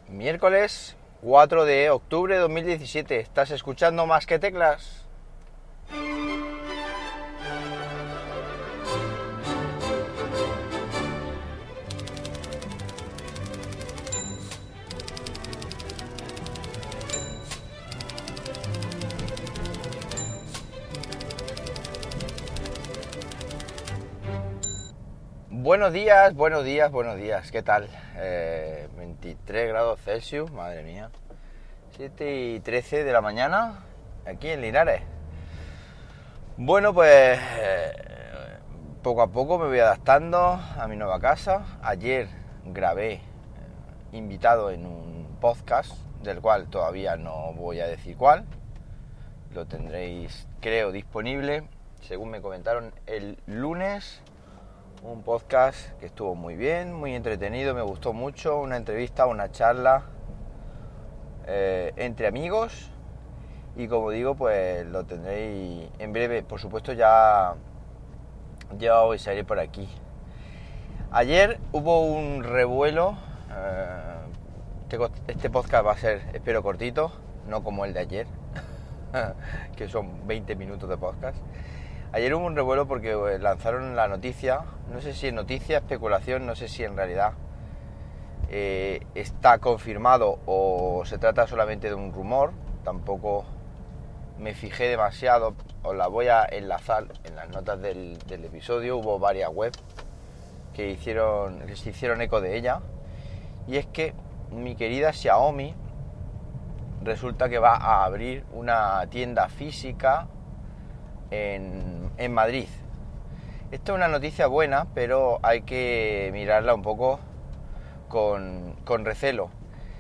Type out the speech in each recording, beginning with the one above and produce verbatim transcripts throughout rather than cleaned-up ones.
Miércoles cuatro de octubre de dos mil diecisiete. ¿Estás escuchando Más que Teclas? Buenos días, buenos días, buenos días. ¿Qué tal? Eh, veintitrés grados Celsius, madre mía. siete y trece de la mañana, aquí en Linares. Bueno, pues eh, poco a poco me voy adaptando a mi nueva casa. Ayer grabé eh, invitado en un podcast, del cual todavía no voy a decir cuál. Lo tendréis, creo, disponible, según me comentaron, el lunes. Un podcast que estuvo muy bien, muy entretenido, me gustó mucho. Una entrevista, una charla eh, entre amigos. Y como digo, pues lo tendréis en breve. Por supuesto, ya, ya os iré por aquí. Ayer hubo un revuelo. Eh, este podcast va a ser, espero, cortito, no como el de ayer, que son veinte minutos de podcast. Ayer hubo un revuelo porque lanzaron la noticia, no sé si es noticia, especulación, no sé si en realidad eh, está confirmado o se trata solamente de un rumor. Tampoco me fijé demasiado, os la voy a enlazar en las notas del, del episodio. Hubo varias webs que, hicieron, que se hicieron eco de ella, y es que mi querida Xiaomi resulta que va a abrir una tienda física En, en Madrid. Esto es una noticia buena, pero hay que mirarla un poco con, con recelo.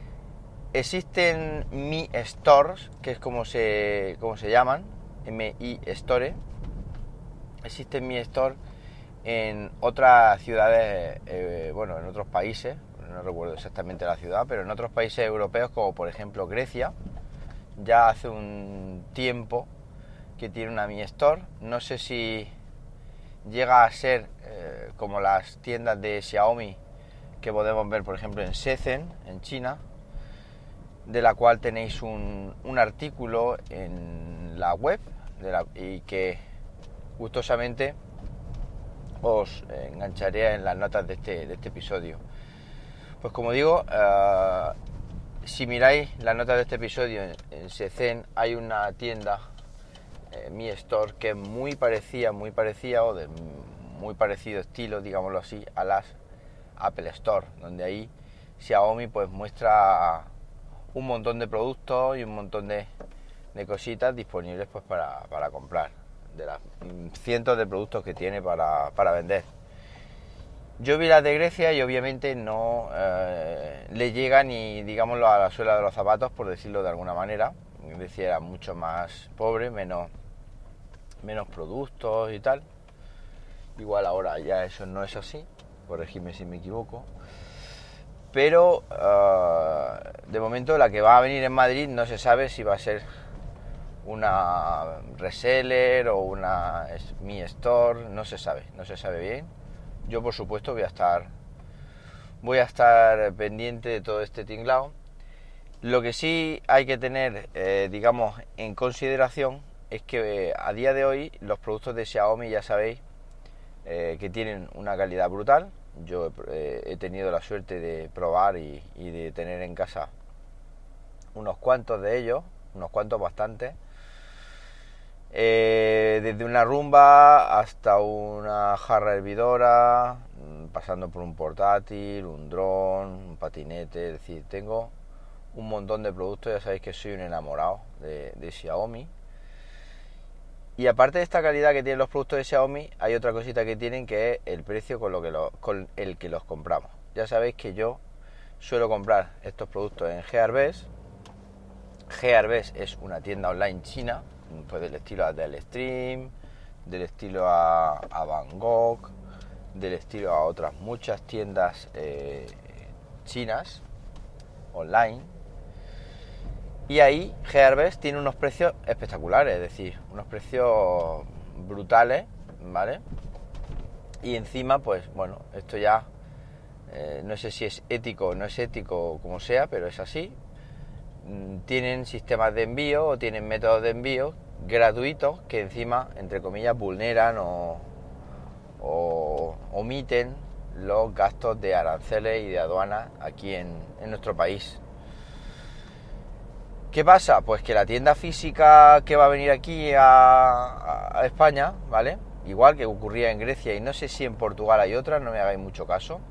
Existen Mi Stores, que es como se, como se llaman, M I Store. Existen Mi Store en otras ciudades, eh, bueno, en otros países, no recuerdo exactamente la ciudad, pero en otros países europeos, como por ejemplo Grecia, ya hace un tiempo que tiene una Mi Store. No sé si llega a ser eh, como las tiendas de Xiaomi que podemos ver, por ejemplo, en Shenzhen, en China, de la cual tenéis un, un artículo en la web de la, y que gustosamente os engancharé en las notas de este, de este episodio. Pues como digo, uh, si miráis las notas de este episodio, en, en Shenzhen hay una tienda, Eh, Mi Store, que es muy parecida, muy parecida o de muy parecido estilo, digámoslo así, a las Apple Store, donde ahí Xiaomi pues muestra un montón de productos y un montón de, de cositas disponibles pues para, para comprar, de las cientos de productos que tiene para, para vender. Yo vi las de Grecia y obviamente no eh, le llega ni, digámoslo, a la suela de los zapatos, por decirlo de alguna manera. Grecia era mucho más pobre, menos menos productos y tal. Igual ahora ya eso no es así, corregidme si me equivoco, pero uh, de momento la que va a venir en Madrid no se sabe si va a ser una reseller o una Mi Store, no se sabe, no se sabe bien. Yo por supuesto voy a estar voy a estar pendiente de todo este tinglao. Lo que sí hay que tener, eh, digamos, en consideración es que eh, a día de hoy los productos de Xiaomi, ya sabéis, eh, que tienen una calidad brutal. Yo eh, he tenido la suerte de probar y, y de tener en casa unos cuantos de ellos, unos cuantos bastantes. Eh, desde una rumba hasta una jarra hervidora, pasando por un portátil, un dron, un patinete. Es decir, tengo un montón de productos. Ya sabéis que soy un enamorado de, de Xiaomi. Y aparte de esta calidad que tienen los productos de Xiaomi, hay otra cosita que tienen, que es el precio con, lo que lo, con el que los compramos. Ya sabéis que yo suelo comprar estos productos en Gearbest. Gearbest es una tienda online china, pues del estilo a Telestream, del estilo a, a Van Gogh, del estilo a otras muchas tiendas eh, chinas online. Y ahí Gearbest tiene unos precios espectaculares, es decir, unos precios brutales, ¿vale? Y encima, pues bueno, esto ya eh, no sé si es ético o no es ético o como sea, pero es así, tienen sistemas de envío o tienen métodos de envío gratuitos que encima, entre comillas, vulneran o, o omiten los gastos de aranceles y de aduanas aquí en, en nuestro país. ¿Qué pasa? Pues que la tienda física que va a venir aquí a, a España, ¿vale? Igual que ocurría en Grecia y no sé si en Portugal hay otra, no me hagáis mucho caso,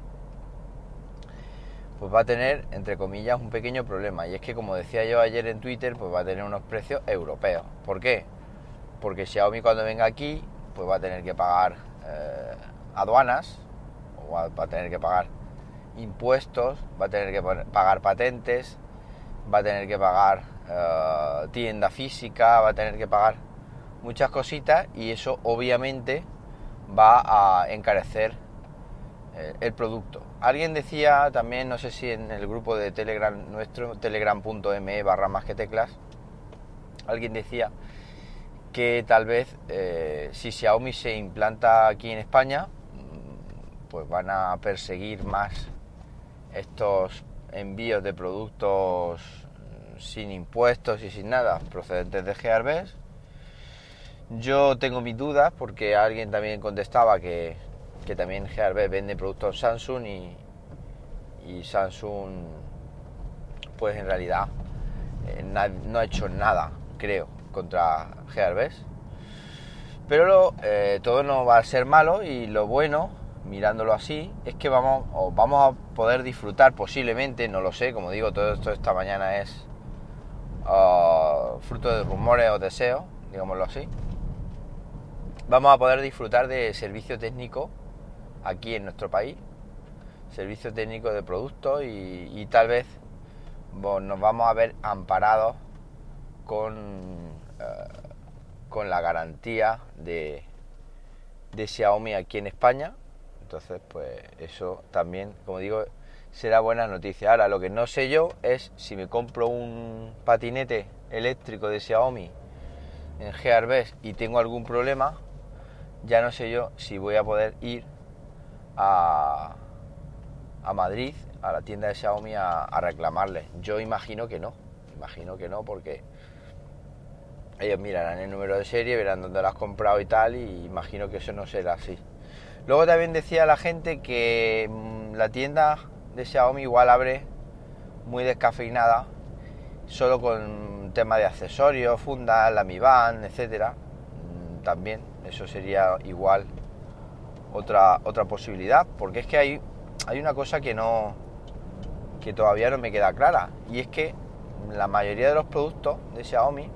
pues va a tener, entre comillas, un pequeño problema. Y es que, como decía yo ayer en Twitter, pues va a tener unos precios europeos. ¿Por qué? Porque Xiaomi cuando venga aquí, pues va a tener que pagar eh, aduanas, o va a tener que pagar impuestos, va a tener que pagar patentes, va a tener que pagar eh, tienda física, va a tener que pagar muchas cositas y eso obviamente va a encarecer eh, el producto. Alguien decía también, no sé si en el grupo de Telegram nuestro, telegram.me barra más que teclas, alguien decía que tal vez eh, si Xiaomi se implanta aquí en España, pues van a perseguir más estos envíos de productos sin impuestos y sin nada procedentes de Gearbest. Yo tengo mis dudas porque alguien también contestaba que, que también Gearbest vende productos Samsung y, y Samsung pues en realidad eh, na, no ha hecho nada, creo, contra Gearbest. Pero lo, eh, todo no va a ser malo y lo bueno, mirándolo así, es que vamos, o vamos a poder disfrutar posiblemente, no lo sé, como digo, todo esto esta mañana es uh, fruto de rumores o deseos, digámoslo así. Vamos a poder disfrutar de servicio técnico aquí en nuestro país, servicio técnico de productos y, y tal vez bueno, nos vamos a ver amparados con, uh, con la garantía de, de Xiaomi aquí en España. Entonces, pues eso también, como digo, será buena noticia. Ahora, lo que no sé yo es si me compro un patinete eléctrico de Xiaomi en Gearbest y tengo algún problema, ya no sé yo si voy a poder ir a, a Madrid, a la tienda de Xiaomi, a, a reclamarles. Yo imagino que no, imagino que no, porque ellos mirarán el número de serie, verán dónde lo has comprado y tal, y imagino que eso no será así. Luego también decía la gente que mmm, la tienda de Xiaomi igual abre muy descafeinada, solo con tema de accesorios, fundas, la Mi Band, etcétera. Mm, también eso sería igual otra otra posibilidad, porque es que hay hay una cosa que no que todavía no me queda clara, y es que la mayoría de los productos de Xiaomi,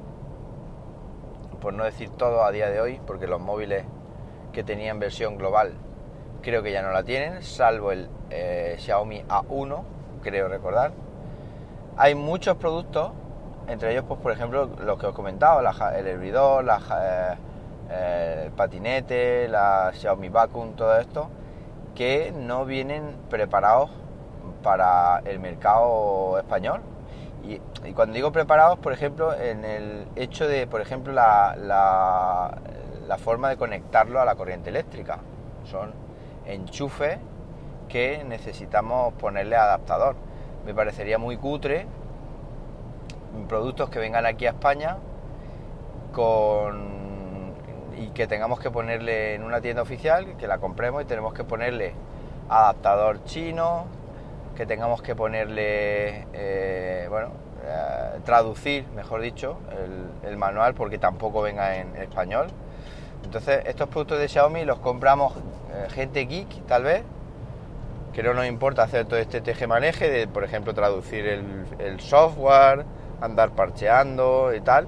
por no decir todo a día de hoy, porque los móviles que tenían versión global creo que ya no la tienen, salvo el eh, Xiaomi A uno, creo recordar. Hay muchos productos, entre ellos pues por ejemplo los que os he comentado, la, el hervidor, la, eh, eh, el patinete, la Xiaomi Vacuum, todo esto, que no vienen preparados para el mercado español. Y, y cuando digo preparados, por ejemplo, en el hecho de, por ejemplo, la, la, la forma de conectarlo a la corriente eléctrica. Son enchufes que necesitamos ponerle adaptador. Me parecería muy cutre productos que vengan aquí a España con y que tengamos que ponerle en una tienda oficial, que la compremos y tenemos que ponerle adaptador chino, que tengamos que ponerle, eh, bueno, eh, traducir, mejor dicho, el, el manual porque tampoco venga en español. Entonces, estos productos de Xiaomi los compramos eh, gente geek, tal vez, que no nos importa hacer todo este tejemaneje de, por ejemplo, traducir el, el software, andar parcheando y tal.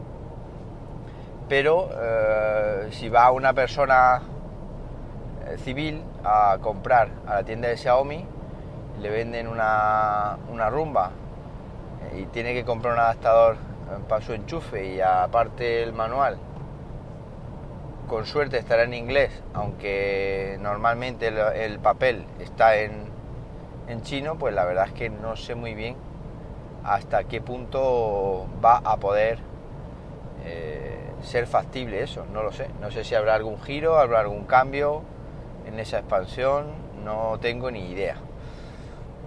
Pero eh, si va una persona eh, civil a comprar a la tienda de Xiaomi, le venden una, una rumba eh, y tiene que comprar un adaptador eh, para su enchufe y aparte el manual, con suerte estará en inglés, aunque normalmente el, el papel está en, en chino, pues la verdad es que no sé muy bien hasta qué punto va a poder eh, ser factible eso, no lo sé. No sé si habrá algún giro, habrá algún cambio en esa expansión, no tengo ni idea.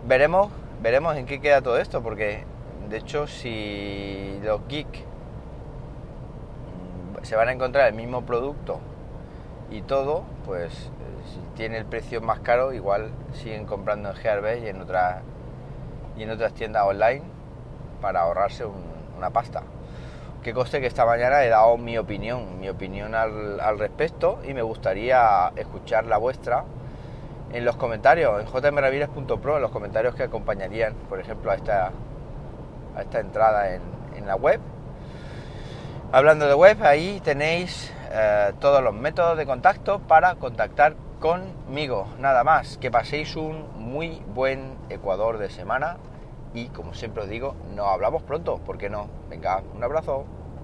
veremos, veremos en qué queda todo esto, porque de hecho si los geeks se van a encontrar el mismo producto y todo, pues si tiene el precio más caro, igual siguen comprando en Gearbest y en otras y en otras tiendas online para ahorrarse un, una pasta. Que conste que esta mañana he dado mi opinión, mi opinión al, al respecto, y me gustaría escuchar la vuestra en los comentarios, en j m raviles punto pro, en los comentarios que acompañarían, por ejemplo, a esta, a esta entrada en, en la web. Hablando de web, ahí tenéis eh, todos los métodos de contacto para contactar conmigo. Nada más, que paséis un muy buen Ecuador de semana y, como siempre os digo, nos hablamos pronto, ¿por qué no? Venga, un abrazo.